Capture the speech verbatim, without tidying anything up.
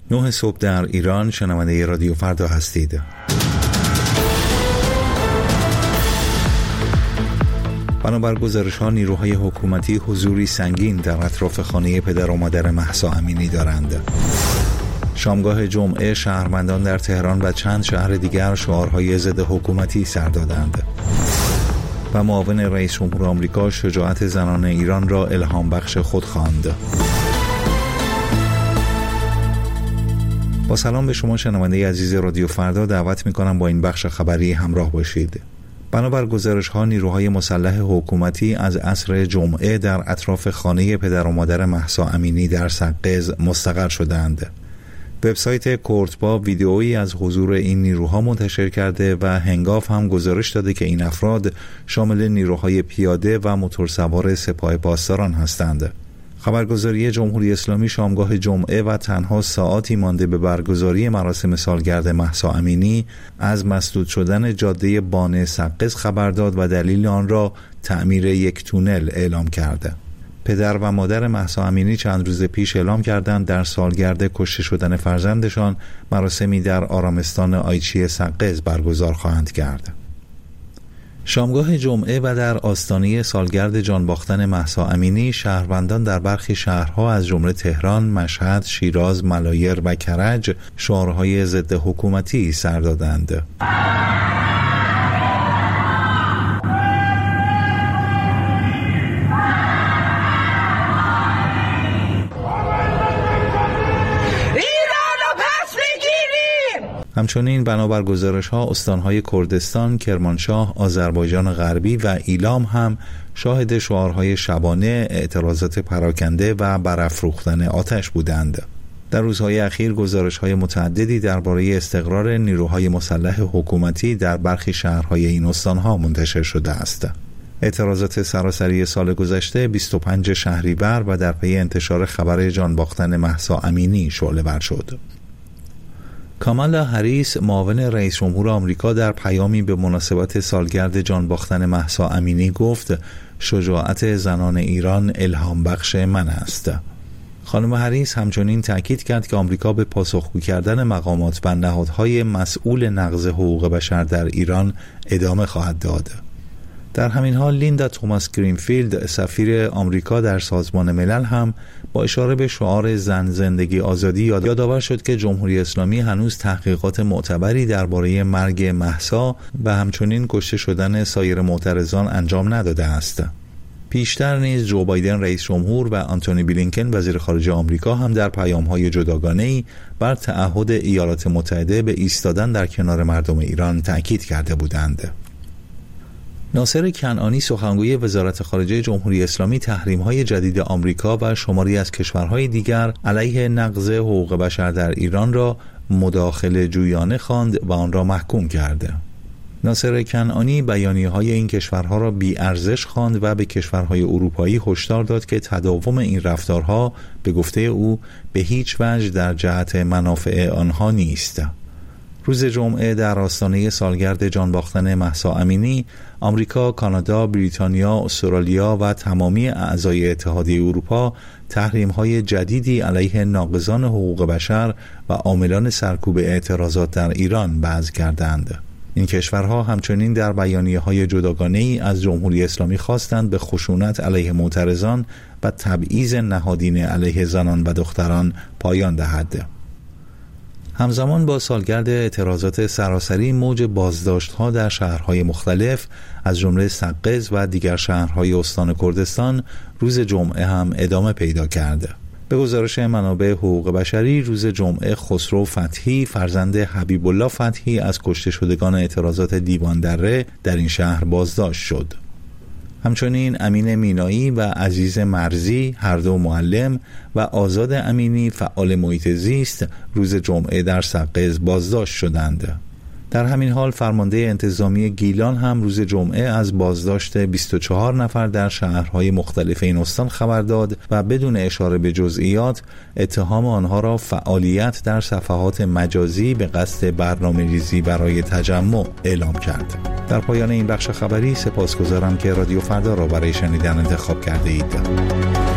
نه صبح در ایران. شنونده رادیو فردا هستید. بنابر گزارش‌ها نیروهای حکومتی حضوری سنگین در اطراف خانه پدر و مادر مهسا امینی دارند. شامگاه جمعه شهروندان در تهران و چند شهر دیگر شعارهای ضد حکومتی سر دادند و معاون رئیس جمهور آمریکا شجاعت زنان ایران را الهام بخش خود خواند. با سلام به شما شنونده عزیز رادیو فردا، دعوت می‌کنم با این بخش خبری همراه باشید. بنابر گزارش‌ها نیروهای مسلح حکومتی از عصر جمعه در اطراف خانه پدر و مادر مهسا امینی در سقز مستقر شدند. وبسایت کورتبا ویدئویی از حضور این نیروها منتشر کرده و هنگاف هم گزارش داده که این افراد شامل نیروهای پیاده و موتورسوار سپاه پاسداران هستند. خبرگزاری جمهوری اسلامی شامگاه جمعه و تنها ساعاتی مانده به برگزاری مراسم سالگرد مهسا امینی از مسدود شدن جاده بان سقز خبر داد و دلیل آن را تعمیر یک تونل اعلام کرده. پدر و مادر مهسا امینی چند روز پیش اعلام کردند در سالگرد کشته شدن فرزندشان مراسمی در آرامستان آیچی سقز برگزار خواهند کرد. شامگاه جمعه و در آستانه سالگرد جان باختن مهسا امینی شهروندان در برخی شهرها از جمله تهران، مشهد، شیراز، ملایر و کرج شعارهای ضد حکومتی سر دادند. همچنین بنابر گزارش‌ها استان‌های کردستان، کرمانشاه، آذربایجان غربی و ایلام هم شاهد شعارهای شبانه، اعتراضات پراکنده و برافروختن آتش بودند. در روزهای اخیر گزارش‌های متعددی درباره استقرار نیروهای مسلح حکومتی در برخی شهرهای این استان‌ها منتشر شده است. اعتراضات سراسری سال گذشته بیست و پنجم شهریور و در پی انتشار خبر جان باختن مهسا امینی شعله‌ور شد. کامالا هریس معاون رئیس جمهور آمریکا در پیامی به مناسبت سالگرد جان باختن مهسا امینی گفت شجاعت زنان ایران الهام بخش من است. خانم هریس همچنین تاکید کرد که آمریکا به پاسخگو کردن مقامات و نهادهای مسئول نقض حقوق بشر در ایران ادامه خواهد داد. در همین حال لیندا توماس گرینفیلد سفیر آمریکا در سازمان ملل هم با اشاره به شعار زن زندگی آزادی یادآور شد که جمهوری اسلامی هنوز تحقیقات معتبری درباره مرگ مهسا و همچنین کشته شدن سایر معترضان انجام نداده است. پیشتر نیز جو بایدن رئیس جمهور و آنتونی بلینکن وزیر خارجه آمریکا هم در پیام‌های جداگانه‌ای بر تعهد ایالات متحده به ایستادن در کنار مردم ایران تاکید کرده بودند. ناصر کنعانی سخنگوی وزارت خارجه جمهوری اسلامی تحریم‌های جدید آمریکا و شماری از کشورهای دیگر علیه نقض حقوق بشر در ایران را مداخله جویانه خواند و آن را محکوم کرد. ناصر کنعانی بیانیه‌های این کشورها را بی‌ارزش خواند و به کشورهای اروپایی هشدار داد که تداوم این رفتارها به گفته او به هیچ وجه در جهت منافع آنها نیست. روز جمعه در آستانه سالگرد جان باختن مهسا امینی، آمریکا، کانادا، بریتانیا، استرالیا و تمامی اعضای اتحادیه اروپا تحریم‌های جدیدی علیه ناقضان حقوق بشر و عاملان سرکوب اعتراضات در ایران وضع کردند. این کشورها همچنین در بیانیه‌های جداگانه‌ای از جمهوری اسلامی خواستند به خشونت علیه معترضان و تبعیض نهادینه علیه زنان و دختران پایان دهد. همزمان با سالگرد اعتراضات سراسری موج بازداشت‌ها در شهرهای مختلف از جمله سقز و دیگر شهرهای استان کردستان روز جمعه هم ادامه پیدا کرده. به گزارش منابع حقوق بشری روز جمعه خسرو فتحی فرزند حبیب الله فتحی از کشته شدگان اعتراضات دیوان دره در این شهر بازداشت شد. همچنین امین مینایی و عزیز مرزی هر دو معلم و آزاد امینی فعال محیط زیست روز جمعه در سقز بازداشت شدند. در همین حال فرمانده انتظامی گیلان هم روز جمعه از بازداشت بیست و چهار نفر در شهرهای مختلف این استان خبر داد و بدون اشاره به جزئیات اتهام آنها را فعالیت در صفحات مجازی به قصد برنامه‌ریزی برای تجمع اعلام کرد. در پایان این بخش خبری سپاسگزارم که رادیو فردا را برای شنیدن انتخاب کرده اید.